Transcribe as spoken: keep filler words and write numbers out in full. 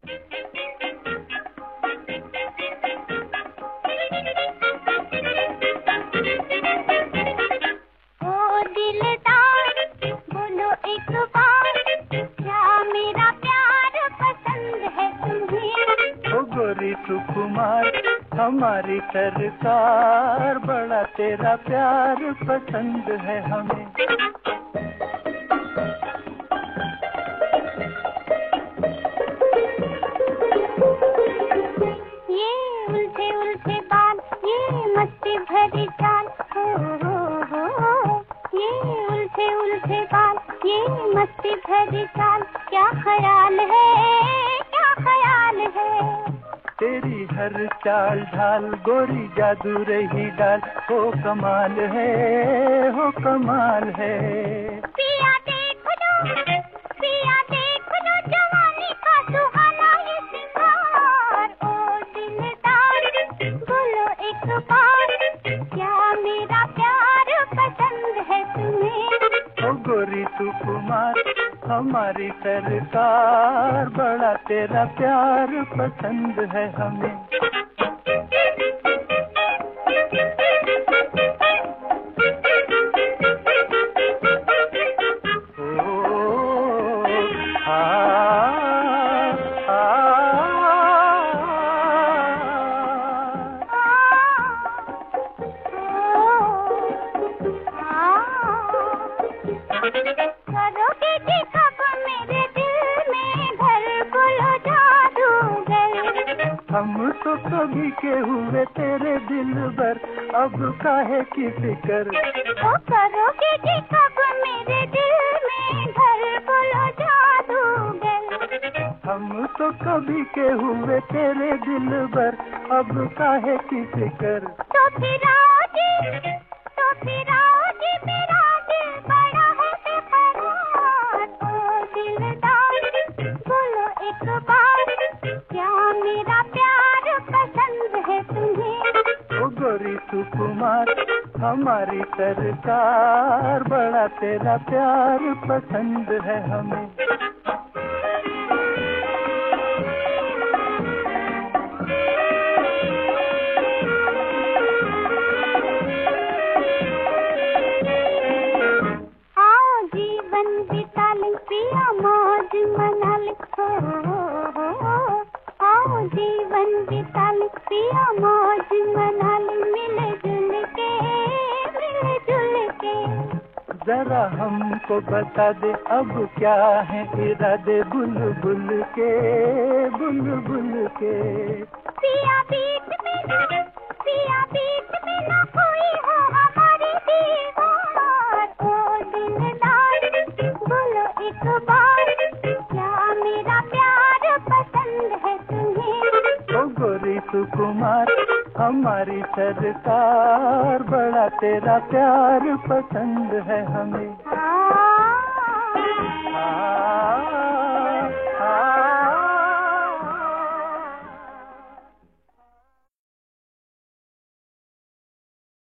गोरी सुकुमार हमारी सरकार, बड़ा तेरा प्यार पसंद है हमें। ये उलझे उलझे बाल, ये मस्ती भरी चाल, हो हो हो। ये उलझे उलझे बाल, ये मस्ती भरी चाल, क्या ख्याल है, क्या ख्याल है। तेरी हर चाल ढाल गोरी जादू रही डाल, हो कमाल है, हो कमाल है। पिया देख लो, पिया देख लो जवानी का सुहाना ये सिंगार। ओ दिलदार बोलो एक बार, क्या मेरा प्यार पसंद है तुम्हें। ओ गोरी सुकुमार हमारी सरकार, बड़ा तेरा प्यार पसंद है हमें। करोगे कि कब मेरे दिल में घर बोलो जादूगर। हम तो कभी के हुए तेरे दिल भर, अब काहे की फिकर। ओ करोगे कि कब मेरे दिल में घर बोलो जादूगर। हम तो कभी के हुए तेरे दिल भर, अब काहे की फिकर। तो फिर आओ जी, तो फिर आओ जी, मेरा दिल बड़ा है बेकरार। ओ दिलदार बोलो एक बार, क्या मेरा प्यार पसंद है तुम्हें। ओ गोरी सुकुमार हमारी सरकार, बड़ा तेरा प्यार पसंद है हमें। बिता ले पिया मौज मना ले, हो हो हो। आओ जीवन बिता ले पिया मौज मना ले, मिल जुल के, मिल जुल के। जरा हमको बता दे अब क्या है इरादे, बुलबुल के, बुलबुल के। पिया बीच में ना, पिया बीच में ना कोई हो हमारी दीवार। ओ दिलदार बोलो एक बार, क्या मेरा प्यार पसंद है तुम्हें। ओ गोरी सुकुमार हमारी सरकार, बड़ा तेरा प्यार पसंद है हमें।